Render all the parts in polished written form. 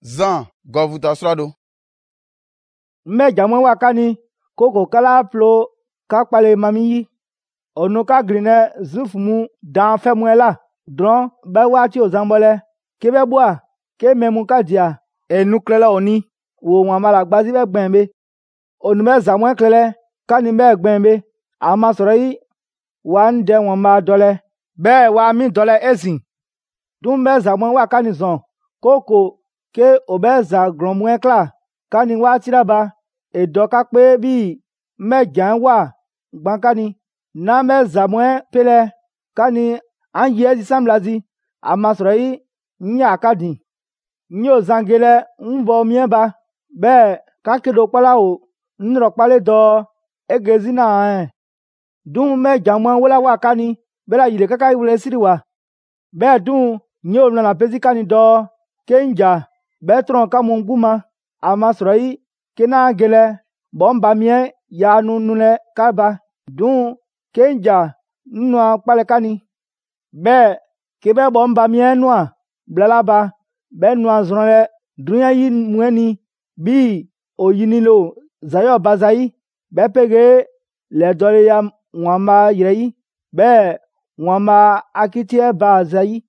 Zan govuta srado. Me jamwe wakani koko kala flo kakpale mamiyi. Onu ka grine zufumu dan femwela. Dron be wati ozambole. Kebe bua ke memu kadia enuklela oni. Wo wamala gbazi be gbenbe. Onu me zamwe klele kani be gbenbe. Ama soroyi wan de wama dole. Be wa mi dole ezin. Dum be zamwe wakani zon. Koko ke obeza gromwe kla kani watira ba edoka pe bi me jan wa gbankani na me zamwe pele kani anye di samlazi amasroi nya kadi nyo zangele mbo mieba be kakedo pala o nro pale do egezina dum me jamwa wala wakani bela yile kaka wule siriwa be dum nyo na pezikani do kenja betron kamunguma amasroi kena gele bomba mie ya nunule kaba dun kenja nwa palekani be kebe bomba mie nwa blalaba be nwa zronle dunya yi mweni bi oyinilo zayo bazai be pege le dole ya nwama yirei be nwama akitie bazai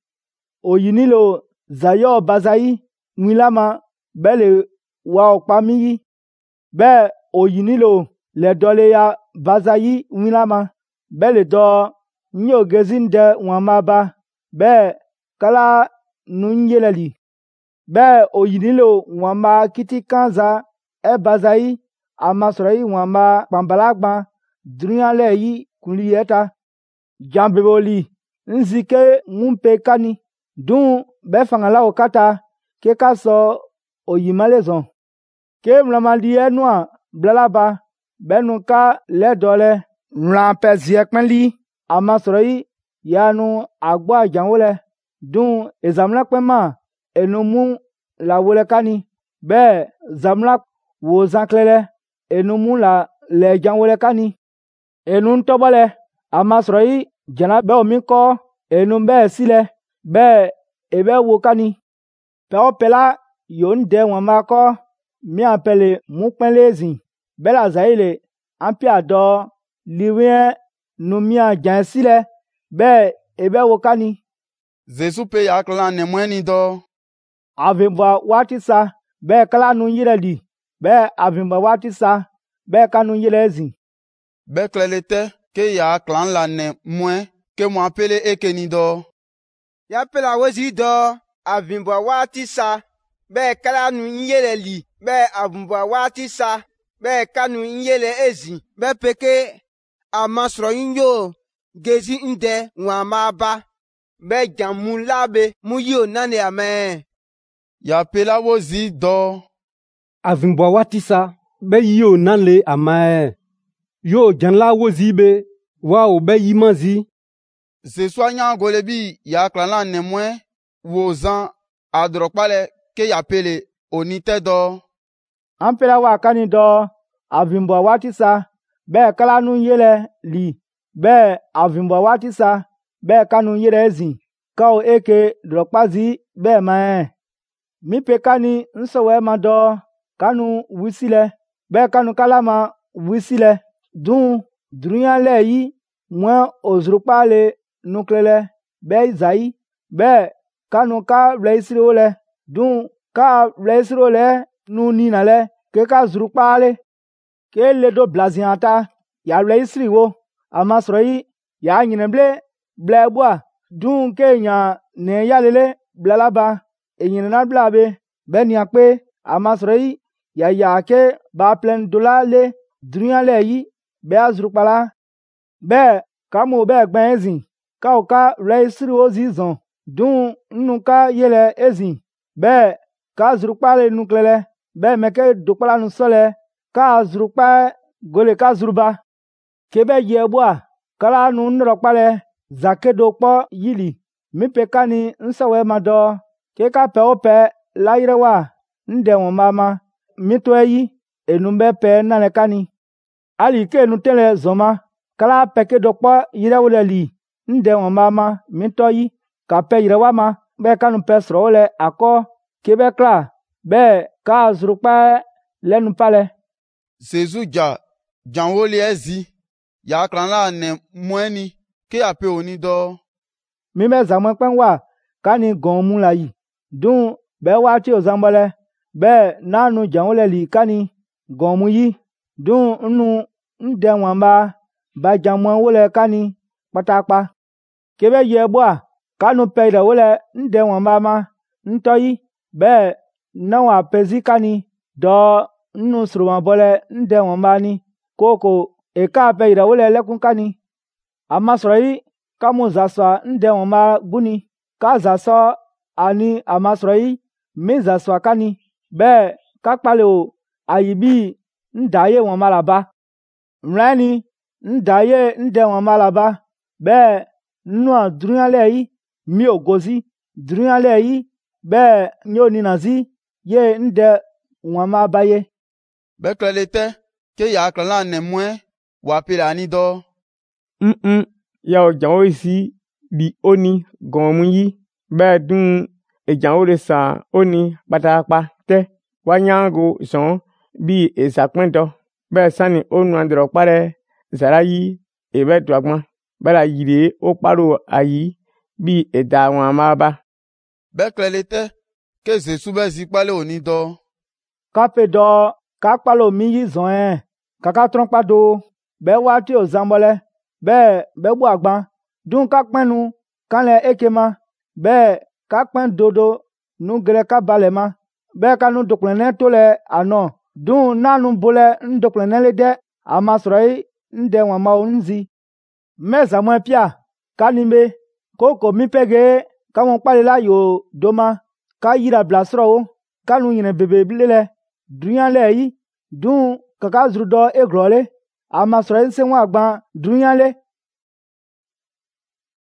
oyinilo zayo bazai nwilama bele wa okpamiyi be oyinilo le dole ya bazai nwilama bele do nyo gezinde nwamaba be kala nunyeleli be oyinilo nwama kitikanza bazai amasroi nwama pambalagba dunyale yi kuliyeta jambeboli nzike mumpe kani dun be fangala okata ke kaso oyimalezon ke mlamali enua blalaba benuka le dole mlampe ziekmenli amasroi yanu agba janwole dun ezamla kwema enumu la wole kani be zamla wo zanklele enumu la le janwole kani enun tobole amasroi jana be omiko enum be sile be ebe wo kani pe pela yonde wamako mi apele mukpenlezi bela zaile ampia do liwe numia jansile be ebe wokani Zesu pe ya klan ne mweni do. Avimba watisa be kala nu yireli be avimba watisa be kanu yirezi Be klelete ke ya klan la ne mwen ke mo apele ekeni do. Ya pela wezi do avimba watisa be kala nu yireli be avimba watisa be kanu yele ezi be peke amasro yo gezi nde nwamaba be jamu labe mu yo nane ame Ya pela wozi do. Avimbo watisa be yo nanle amae yo janla wozi be wa o be yimanzi Zesu anya golebi ya klan la ne mwen wo zan adrokpale ke ya pele onite do. ampela wakani do avimba watisa be kala nu yele li be avimba watisa be kanu yele ezi kao eke drokpazi be mae mi pekani nsowe mado kanu wisile be kanu kalama wisile dun dunya le yi mwa ozrupale nuklele be zai be kanu ka bleisirole dun ka bleisirole nu ninale ke ka zrupale ke le do blazianta ya bleisiri wo amasroi ya nyinemble blebua dun ke nya ne yalele blalaba enyina blabe beni akpe amasroi ya ke ba plen dolale dunya le yi be azrupala be kamo be gben ezin ka oka bleisiri wo zizon dun nuka yele ezin be ka zrupale nuklele be meke dokpala nu sole ka zrukpa gole ka zruba kebe yebua kala nu nrokpale zakedo kpo yili mi pekani nsawe mado ke ka pe ope la yirewa nde wonmama mi to yi enumbe pe nane kani ali ke nu tele zoma kala pekedo kpo yirewole li nde wonmama mi to yi ka pe yirewa ma be kanu pe srole ako kebe kla bẹ́ẹ̀ ká zurukpẹ́ lẹ́nu palẹ̀. Zezu janwoli ezi ya klala ne mweni ke ya pe oni do. Mime zamwe kpen wa kani gon mu la yi. Dun be wa ti o zambole be nanu janwole li kani gon mu yi. Dun nu nde wamba ba jamwe wole kani patakpa. Kebe ye bwa kanu peida wole nde wamba ma ntoyi be na wa pezi kani do nu suruma bole nde wamba ni koko eka peida wole lekun kani. Ama soroyi kamu zaswa nde wamba guni ka zaswa ani ama soroyi mi zaswa kani be kakpale o ayibi ndaye wamba laba. Mrani ndaye nde wamba laba be nua drunyale yi mi ogozi drunyale yi be nyoni nazi ye nde wamba baye. Beklelete ke ya klala ne mwe wa pe la ni do. Yao janwo isi di oni gon mu yi be dun ejanwo le sa oni patakpa te wanyango son bi esapento be sani onu andro pare zarayi ebe tuagma bala yire o paro ayi bi eda won amaba. Beklelete ke Zesu be zikpale oni do. Kape do kakpalo mi yi zon kaka trompa do be wa ti o zambole be bu agban dun kakpenu kanle ekema be kakpen dodo nu gre ka balema be kanu doklene tole ano dun nanu bole ndoklene le de amasroi nde wama onzi me zamwe pia kanimbe koko mi pege kamon palela yo doma ka yira blasro o kanu yine bebe bilele dunya le yi dun kaka zrudo egrole amasroi nse wa agban dunya le